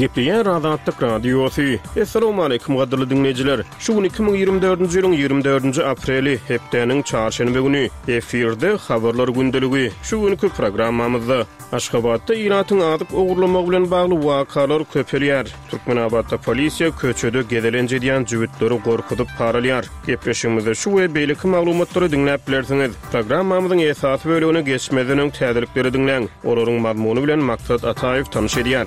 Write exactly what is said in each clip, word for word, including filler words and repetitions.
Gepleyen Azatlyk Radiosu. Assalamu alaykum gaderly dinleyijiler. Şu gün iki bin ýygrimi dördünji ýylyň ýygrimi dördünji apreli hepdeniň çarşenbe güni efirde habarlar gündeligi. Şu günkü programmamyzda Aşgabatda iratyň adyp ogurlamak bilen bagly wakalar köpelýär. Türkmenabadda polisiýa köçede gedelenje diýen jüwitleri gorkutup paralýar. Gepleşigimizde şu we beýleki maglumatlary dinläp bilersiňiz. Programmamyzyň esasy bölügine geçmeden öň täzelikleri dinleň. Olaryň mazmuny bilen Maksat Ataýew tanyş edýär.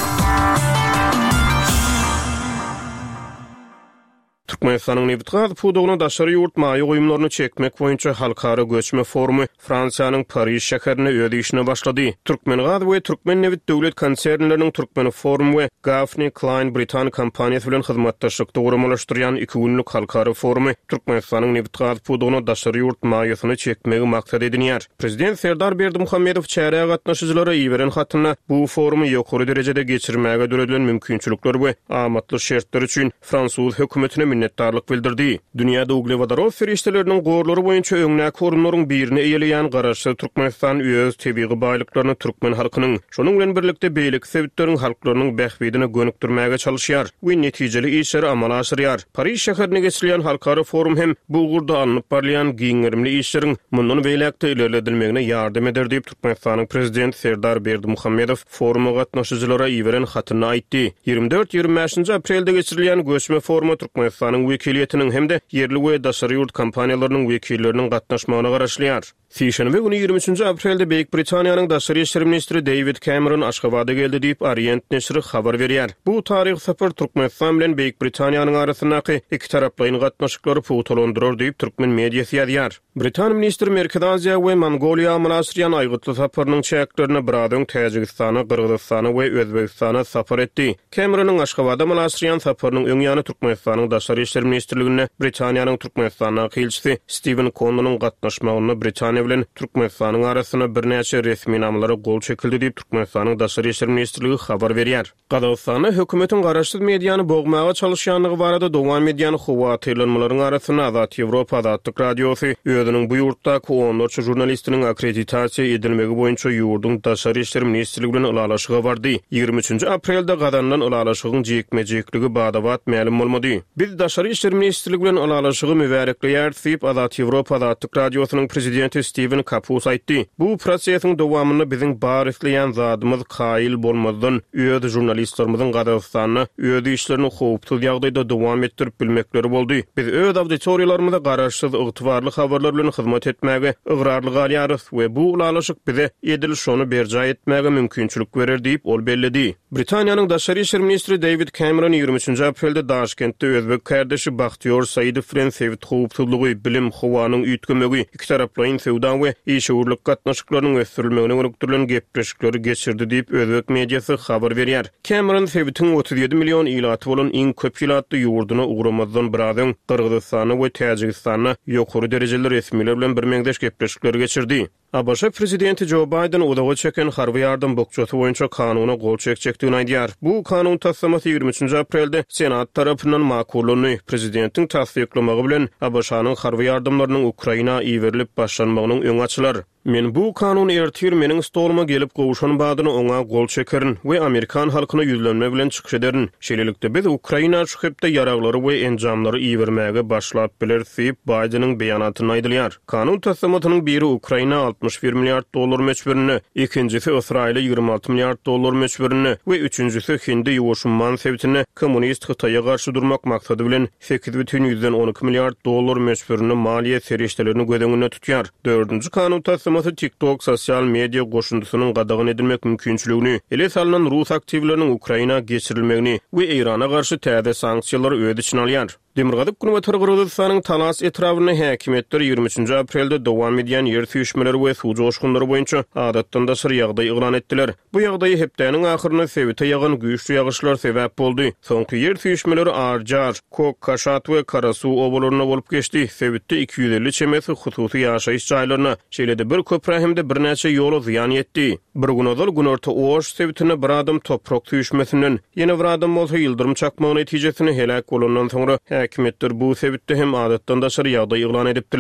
Türkmenistanyň Nebitgaz pudugyny daşary ýurt maýy goýumlaryny çekmek boýunça halkara göçme forumy Fransiýanyň Paris şäherine öýde işine başlady. Türkmengaz we Türkmen Nebit döwlet konsernleriniň Türkmen forum we Gaffney Klein Britan kompaniýasy bilen hyzmatdaşlykda guramalaşdyrýan iki günlük halkara forumy Türkmenistanyň Nebitgaz pudugyny daşary ýurt maýysyny çekmegi maksat edinýär. Prezident Serdar Berdimuhammedow çäre gatnaşyjylara iýeren hatyna bu forumy ýokary derejede geçirmäge döredilen mümkinçilikler we amatly şertler üçin Fransuz hökümetine minnetdarlyk bildirdi. Dünýäde uglewadaro ferişteleriniň gorlary boýunça öňnäki orunlaryň birini eýeleýän garaşy Türkmenistan öz tebii baýlyklaryny türkmen halkynyň, şonuň bilen birlikde beýlik sebitleriniň halklarynyň bähbidine gönükdirmäge çalışýar we netijeli işleri amala aşyrýar. Paris şäherine geçirilýän halkara forum hem bu gurda alınıp barlayan giňerimli işleriň mundan beýlekde ilerledilmegine ýardam eder diýip Türkmenistanyň prezident Serdar Berdimuhammedow foruma gatnaşyjylara iýeren hatyna aýtdy. ýygrimi dört ýygrimi beşinji aprelde geçirilýän göçme forumy Türkmenistanyň wekiliýetiniň hemde yerli we daşary ýurt kompaniýalarynyň wekilleriniň gatnaşmagyna garaşlýar. Sişenbe güni ýygrimi üçinji aprelde Beýik Britaniýanyň daşary işler ministri David Cameron Aşgabada geldi diýip Orient neşri habar berýär. Bu taryh sapar Türkmenistan bilen Beýik Britaniýanyň arasyndaky iki taraplaryň gatnaşyklary puwtalandyrar diýip türkmen mediýasy ýazýar. Britaniýa ministri Merkez Aziýa we Mongoliýa manaşyrýan aýgytly saparynyň çäklerini biradyň Täjikistana, Kyrgyzstana we Özbekistana sapar etdi. Cameronyň Aşgabada manaşyrýan saparynyň öň ýany Türkmenistanyň daşary işler ministrligine Britaniýanyň Türkmenistana elçisi Stephen Conlonyň gatnaşmagyny Britaniýa bilen Türkmenistanyň arasyna birnäçe resmi namlary gol çekildi diýip Türkmenistanyň daşary işler ministrligi habar berýär. Gazagystana hökümetiň garaşsyz mediýany bogmaga çalışýanlygy barada dowam edýän howatyrlanmalaryň arasyna Azat Ýewropa Azatlyk Radiosy özüniň bu ýurtdaky on dört jurnalistiniň akkreditasiýa edilmegi boýunça ýurduň daşary işler ministrligi bilen ulalaşyga bardy. ýygrimi üçinji aprelde gazandan ulalaşygyň jekmejekligi badabat ma'lum bolmady. Biz daşary işler ministrligi bilen ulalaşygy mübarekleýär diýip Azat Ýewropa Azatlyk Radiosynyň prezidenti Steven Kapus aýtdy. Bu prosesiň dowamyny biziň bar isleýän zadymyz kaýyl bolmadan öýde jurnalistlerimiziň Gazagystanyny öýde işlerini howpsuz ýagdaýda dowam etdirip bilmekleri boldy. Biz öýde auditoriýalarymyzda garaşsyz ygtybarly habarlar bilen hyzmat etmäge ygradly galýarys we bu ulalaşyk bize edil şonu berja etmäge mümkinçilik berer diýip ol bellidi. Britaniýanyň daşary işler ministri David Cameron ýygrimi üçinji aprelde Daşkentde özbek kardeşi Bahtiýor Saýydow bilen sevit howpsuzlygy, bilim, howanyň üýtgemegi, iki taraplaryň sewda we işgörlük gatnaşyklarynyň ösdürilmegine gönükdirilen gepleşikleri geçirdi diýip özbek mediýasy habar berýär. Cameron sevitiň otuz ýedi million ilaty bolan iň köp ilatly ýurduny ugramazdan biradyň Kyrgyzstany we Täjikistany ýokary derejeli resmiler bilen bir meňdeş gepleşikleri geçirdi. A B Ş prezidenti Joe Biden udaga çeken harby ýardam bokçaty boýunça kanuny gol çekjekdigini aýdýar. Bu kanun tasdiqlamasy ýygrimi üçinji aprelde Senat tarapyndan makullandy. Prezidentiň tasdiqlamagy bilen A B Ş'nyň harby ýardamlarynyň Ukraina iýerilip başlanmagynyň öňi açylar. Men bu kanun ertir meniň stoluma gelip gowuşan badyny oňa gol çekerin we Amerikan halkyna ýüzlenme bilen çykyş ederin. Şeýlelikde biz Ukraina şu hepde ýaraglary we enjamlary iýermäge başlap biler diýip Bidenyň beýanatyny aýdylýar. Kanun tasdiqlamasynyň biri Ukraina altmış bir milyard dollar meçberini, ikincisi Israil'e ýygrimi alty milyard dollar meçberini we üçüncüsü Hindi ýuwuşman sebitini kommunist Hytaýa garşy durmak maksady bilen sekiz бүтүn ýüzden on iki milyard dollar meçberini maliýe serişdelerini gödeňine tutýar. Dördünji kanun tasdiqlamasyny TikTok sosial media goşundusynyň gadagyny edilmek mümkinçiligini, ele salynan Rus aktivleriniň Ukraina geçirilmegini we Irana garşy täze sanksiýalar öýde için alýar. Demirgazyk güni Kyrgyzstanyň Talas etrawyny häkimetler ýygrimi üçinji aprelde dowam edýän ýer süýşmeleri we suw joşkunlary boýunça adatdan daşary ýagdaý ýylan etdiler. Bu ýagdaý hepdeniň ahyryna sebite ýagan güýçli ýagyşlar sebäp boldy. Soňky ýer süýşmeleri Arjar, Kok, Kaşat we Karasuw obalaryna bolup geçdi. Sebitde iki yüz elli çemesi hususy ýaşaýyş jaýlaryna, şeýlede bir köprä hemde birnäçe ýola ziýan ýetdi. Bir gün ozal günorta Oş sebitine bir adam toprak süýşmesinden, ýene bir adam bolsa ýyldyrym çakmagy netijesinde helak bolandan soňra häkimetler bu sebitde hem adatdan daşary ýagdaý ýylan edipdiler.